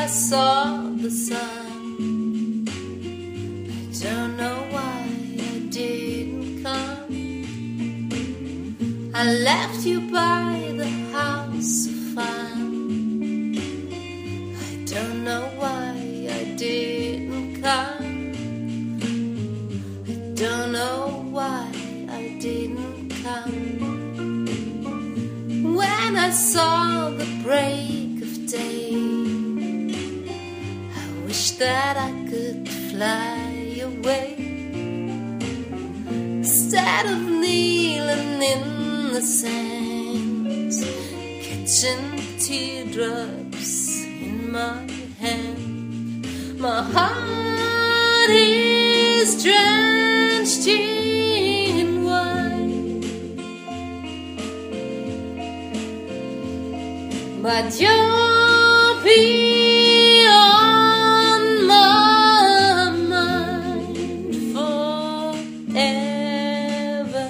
I saw the sun. I don't know why I didn't come. I left you by the house of fun. I don't know why I didn't come. I don't know why I didn't come. When I saw the break of day, I wish that I could fly away, instead of kneeling in the sand, catching teardrops in my hand. My heart is drenched in wine, but you'll be on my mind forever.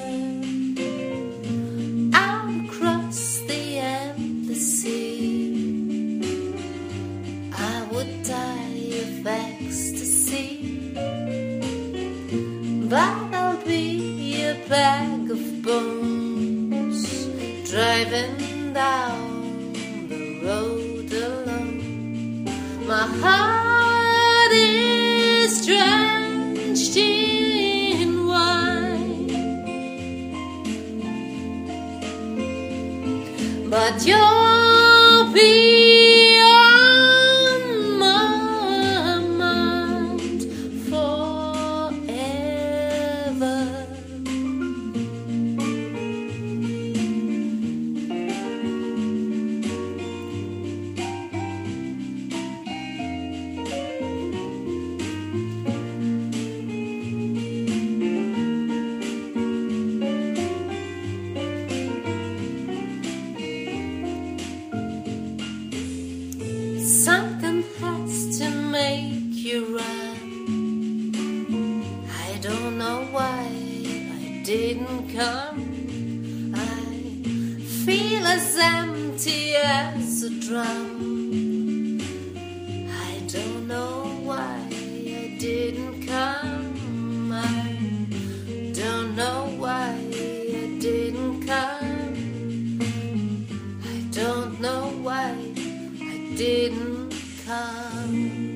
Out across the endless sea, I would die of ecstasy, but I'll be a bag of bones, driving down the road alone. My heart is drenched in wine, but you'll be on my mind forever. Something has to make you run. I don't know why I didn't come. I feel as empty as a drum. I don't know why I didn't come. I don't know why I didn't come. I don't know why I didn't come.